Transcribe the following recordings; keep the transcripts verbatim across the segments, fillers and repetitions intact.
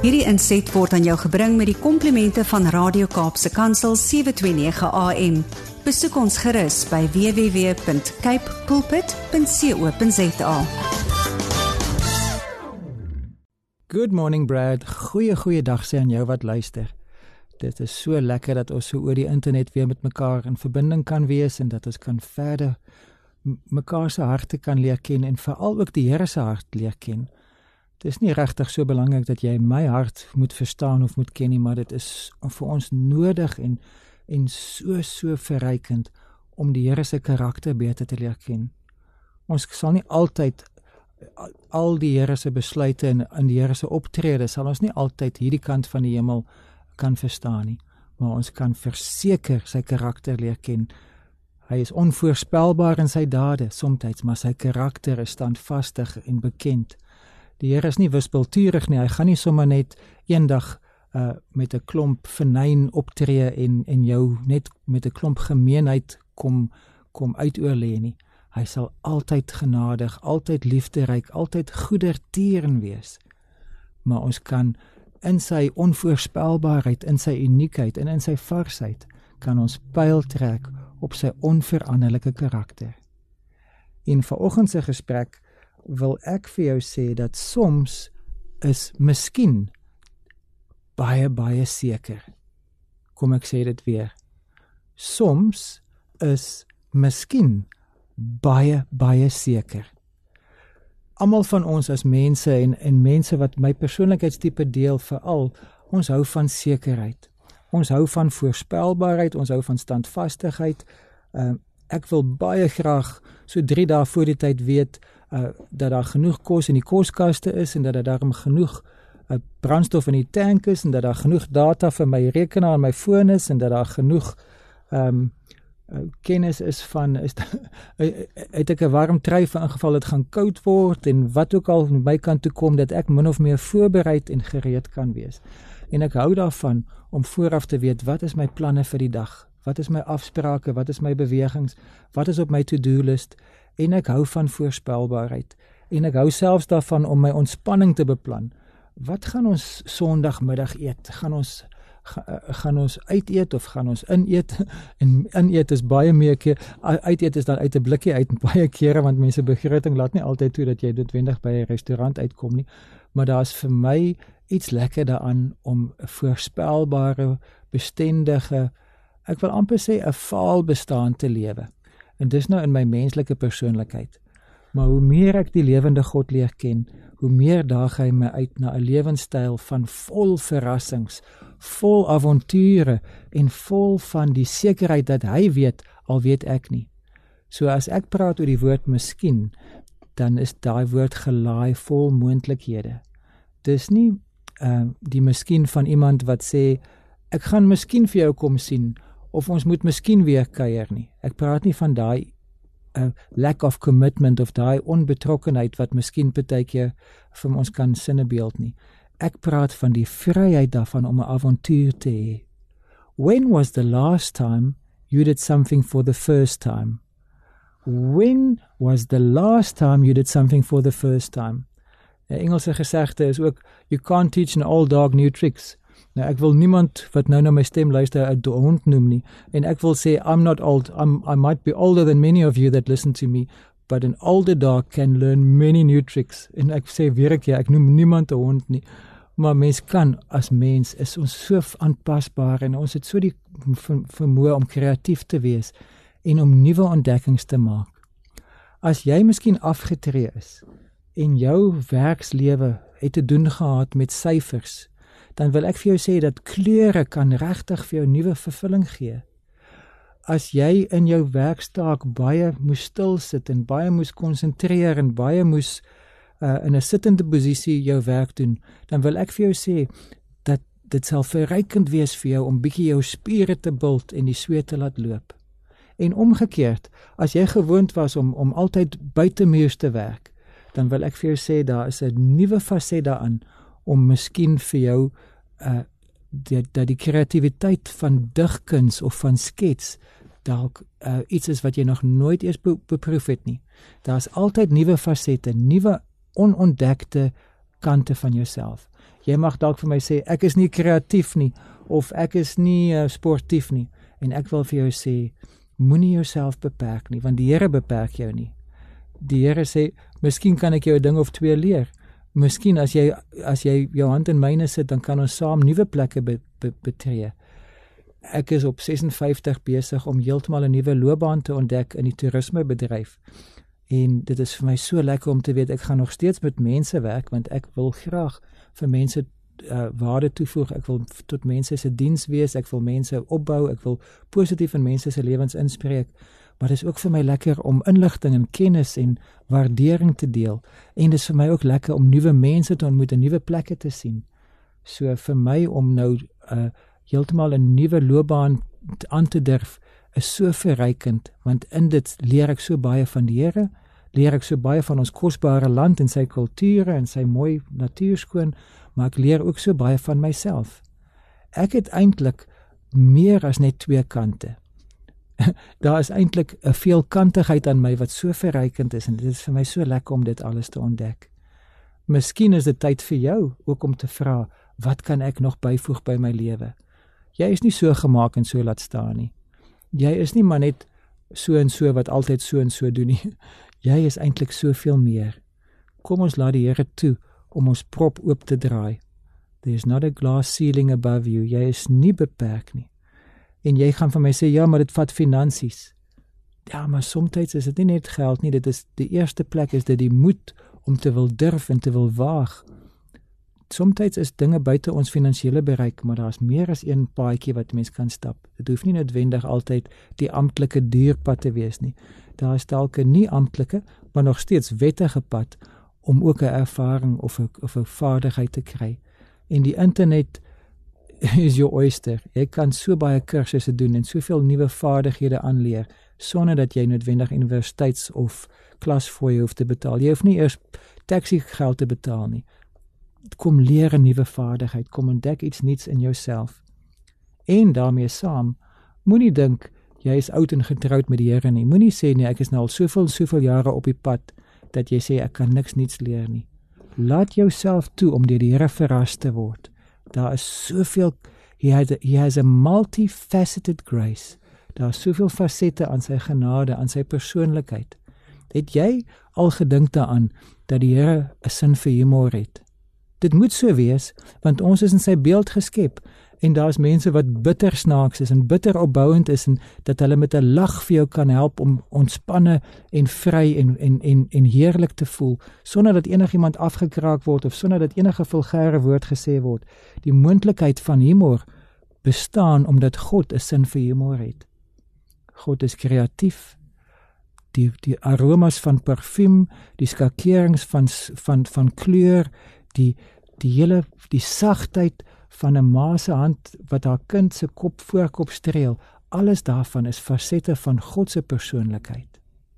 Hierdie inset word aan jou gebring met die komplimente van Radio Kaapse Kansel sewe twee nege A M. Besoek ons gerus by w w w punt cape pulpit punt co punt za. Good morning Brad, goeie goeie dag sê aan jou wat luister. Dit is so lekker dat ons so oor die internet weer met mekaar in verbinding kan wees en dat ons kan verder mekaar se harte kan leer ken en veral ook die Here se hart leer ken. Het is nie regtig so belangrik dat jy my hart moet verstaan of moet ken nie, maar dit is vir ons nodig en, en so, so verrykend om die Here se karakter beter te leer ken. Ons sal nie altyd al die Here se besluite en, en die Here se optrede, sal ons nie altyd hierdie kant van die hemel kan verstaan nie, maar ons kan verseker sy karakter leer ken. Hy is onvoorspelbaar in sy dade, somtyds, maar sy karakter is standvastig en bekend. Die Here is nie wispelturig nie, hy gaan nie sommer net eendag uh, met 'n klomp venyn optree en, en jou net met 'n klomp gemeenheid kom, kom uitoorlê nie. Hy sal altyd genadig, altyd liefderyk, altyd goedertieren wees. Maar ons kan in sy onvoorspelbaarheid, in sy uniekheid en in sy varsheid, kan ons pyl trek op sy onveranderlike karakter. En vanoggend se gesprek wil ek vir jou sê dat soms is miskien baie, baie seker. Kom ek sê dit weer. Soms is miskien baie, baie seker. Almal van ons as mense en, en mense wat my persoonlikheidstipe deel veral, ons hou van sekerheid. Ons hou van voorspelbaarheid, ons hou van standvastigheid. Uh, ek wil baie graag so drie dae voor die tyd weet uh, dat daar genoeg kos in die koskaste is en dat daar daarom genoeg uh, brandstof in die tank is en dat daar genoeg data vir my rekenaar en my foon is en dat daar genoeg um, uh, kennis is van, is het ek 'n warm trui vir ingeval dit gaan koud word en wat ook al aan my kant toe kom, dat ek min of meer voorbereid en gereed kan wees. En ek hou daarvan om vooraf te weet, wat is my planne vir die dag? Wat is my afsprake? Wat is my bewegings? Wat is op my to-do list? En ek hou van voorspelbaarheid. En ek hou selfs daarvan om my ontspanning te beplan. Wat gaan ons Sondagmiddag eet? Gaan ons, ga, gaan ons uiteet of gaan ons ineet? En ineet is baie meer keer, uiteet is dan uit 'n blikkie uit baie kere, want mense begroting laat nie altyd toe dat jy noodwendig by 'n restaurant uitkom nie. Maar daar is vir my iets lekker daaraan om 'n voorspelbare, bestendige, ek wil amper sê 'n vaal bestaan te lewe. En dis nou in my menslike persoonlikheid. Maar hoe meer ek die lewende God leer ken, hoe meer daag hy my uit na 'n lewenstyl van vol verrassings, vol avonture en vol van die sekerheid dat hy weet, al weet ek nie. So as ek praat oor die woord miskien, dan is daai woord gelaai vol moontlikhede. Dis nie uh, die miskien van iemand wat sê, ek gaan miskien vir jou kom sien, of ons moet miskien weer kuier nie. Ek praat nie van daai uh, lack of commitment of daai onbetrokkenheid wat miskien partykeer vir ons kan sinnebeeld nie. Ek praat van die vryheid daarvan om 'n avontuur te hê. When was the last time you did something for the first time? When was the last time you did something for the first time? 'n Engelse gesegde is ook, you can't teach an old dog new tricks. Nou, ek wil niemand wat nou na my stem luister 'n hond noem nie, en ek wil sê, I'm not old, I'm, I might be older than many of you that listen to me, but an older dog can learn many new tricks. En ek sê weer ek, ja, ek noem niemand 'n hond nie, maar mens kan, as mens, is ons so aanpasbaar, en ons het so die vermoë om kreatief te wees, en om nuwe ontdekkings te maak. As jy miskien afgetree is, en jou werkslewe het te doen gehad met syfers, dan wil ek vir jou sê dat kleure kan regtig vir jou nuwe vervulling gee. As jy in jou werkstaak baie moes stil sit en baie moes konsentreer en baie moes uh, in 'n sittende posisie jou werk doen, dan wil ek vir jou sê dat dit sal verrykend wees vir jou om bietjie jou spiere te bult en die sweet te laat loop. En omgekeerd, as jy gewoond was om, om altyd buitemuurs te werk, dan wil ek vir jou sê, daar is 'n nuwe faset daaraan, om miskien vir jou uh, dat die, die kreatiwiteit van digkuns of van skets dalk uh, iets is wat jy nog nooit eers be beproef het nie. Daar is altyd nuwe fasette, nuwe onontdekte kante van jouself. Jy mag dalk vir my sê, ek is nie kreatief nie, of ek is nie uh, sportief nie, en ek wil vir jou sê, moenie jouself beperk nie, want die Here beperk jou nie. Die Here sê, miskien kan ek jou 'n ding of twee leer. Miskien as jy as jy jou hand in myne sit, dan kan ons saam nuwe plekke be, be, betree. Ek is op sesenvyftig besig om heeltemal 'n nuwe loopbaan te ontdek in die toerismebedryf. En dit is vir my so lekker om te weet, ek gaan nog steeds met mense werk, want ek wil graag vir mense uh, waarde toevoeg, ek wil tot mense se diens wees, ek wil mense opbou, ek wil positief in mense se lewens inspreek, maar dit is ook vir my lekker om inligting en kennis en waardering te deel, en dit is vir my ook lekker om nuwe mense te ontmoet en nuwe plekke te sien. So vir my om nou uh, heeltemal 'n nuwe loopbaan aan te durf, is so verrykend, want in dit leer ek so baie van die Here, leer ek so baie van ons kosbare land en sy kulture en sy mooi natuurskoon, maar ek leer ook so baie van myself. Ek het eintlik meer as net twee kante. Daar is eintlik 'n veelkantigheid aan my wat so verrykend is, en dit is vir my so lekker om dit alles te ontdek. Miskien is dit tyd vir jou ook om te vra, wat kan ek nog byvoeg by my lewe? Jy is nie so gemaak en so laat staan nie. Jy is nie maar net so en so wat altyd so en so doen nie. Jy is eintlik soveel meer. Kom ons laat die Here toe om ons prop oop te draai. There is not a glass ceiling above you. Jy is nie beperk nie. En jy gaan van my sê, ja, maar dit vat finansies. Ja, maar soms is dit nie net geld nie, dit is die eerste plek, is dit die moed om te wil durf en te wil waag. Soms is dinge buite ons finansiële bereik, maar daar is meer as een paadjie wat mens kan stap. Dit hoef nie noodwendig altyd die amptelike duurpad te wees nie. Daar is dalk 'n nie amptelike, maar nog steeds wettige pad om ook 'n ervaring of 'n of 'n vaardigheid te kry. En die internet is jou oyster. Jy kan so baie kursusse doen en soveel nuwe vaardighede aanleer, sonder dat jy noodwendig universiteits- of klasfooie hoef te betaal. Jy hoef nie eers taxi geld te betaal nie. Kom leer 'n nuwe vaardigheid, kom ontdek iets nuuts in jouself. En daarmee saam, moenie dink, jy is oud en getroud met die Here nie. Moenie sê nie, ek is nou al soveel, soveel jare op die pad, dat jy sê, ek kan niks niets leer nie. Laat jouself toe om deur die Here verras te word. Daar is soveel, he has a, he has a multifaceted grace. Daar is soveel fasette aan sy genade, aan sy persoonlikheid. Het jy al gedink daaraan, dat die Here 'n sin vir humor het? Dit moet so wees, want ons is in sy beeld geskep, en daar is mense wat bitter snaaks is, en bitter opbouend is, en dat hulle met 'n lag vir jou kan help om ontspanne en vry en, en, en, en heerlik te voel, sonder dat enigiemand afgekraak word, of sonder dat enige vulgêre woord gesê word. Die moontlikheid van humor bestaan, omdat God 'n sin vir humor het. God is kreatief. Die, die aromas van parfuum, die skakerings van, van, van kleur, die, die hele, die sagtheid van 'n ma se hand wat haar kind se kop voorkop streel, alles daarvan is fasette van God se persoonlikheid.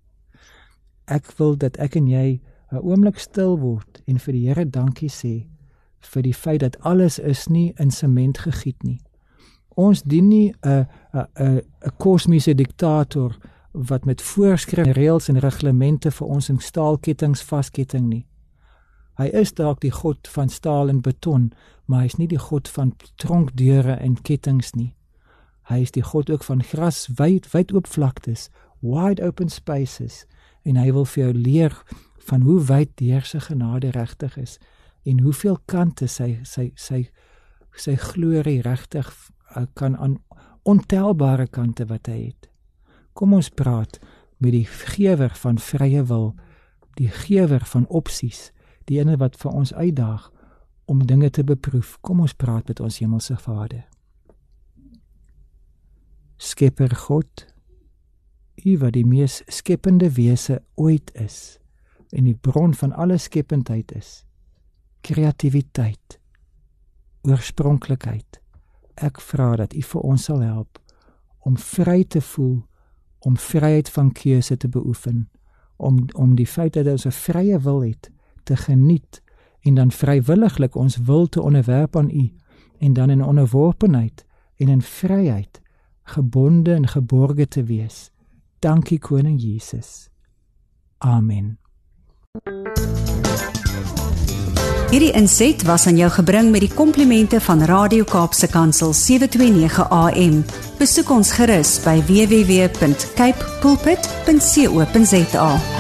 Ek wil dat ek en jy 'n oomblik stil word en vir die Here dankie sê vir die feit dat alles is nie in sement gegiet nie. Ons dien nie 'n 'n 'n 'n kosmiese diktator wat met voorskrifte, reëls en reglemente vir ons in staalkettinge vasketting nie. Hy is dalk die God van staal en beton, maar hy is nie die God van tronkdeure en kettings nie. Hy is die God ook van gras, wyd, wyd oop vlaktes, wide open spaces, en hy wil vir jou leer van hoe wyd die Here se genade regtig is, en hoeveel kante sy, sy, sy, sy glorie regtig kan aan ontelbare kante wat hy het. Kom ons praat met die gewer van vrye wil, die gewer van opsies, die ene wat vir ons uitdaag om dinge te beproef. Kom ons praat met ons hemelse Vader. Skepper God, U wat die mees skepende wese ooit is, en die bron van alle skependheid is, kreatiwiteit, oorspronklikheid. Ek vra dat U vir ons sal help om vry te voel, om vryheid van keuse te beoefen, om, om die feit dat ons 'n vrye wil het, te geniet, en dan vrywilliglik ons wil te onderwerp aan U, en dan in onderworpenheid en in vryheid, gebonde en geborge te wees. Dankie Koning Jesus. Amen. Hierdie inset was aan jou gebring met die komplimente van Radio Kaapse Kansel sewe twee nege A M. Besoek ons gerus by w w w punt cape pulpit punt co punt za.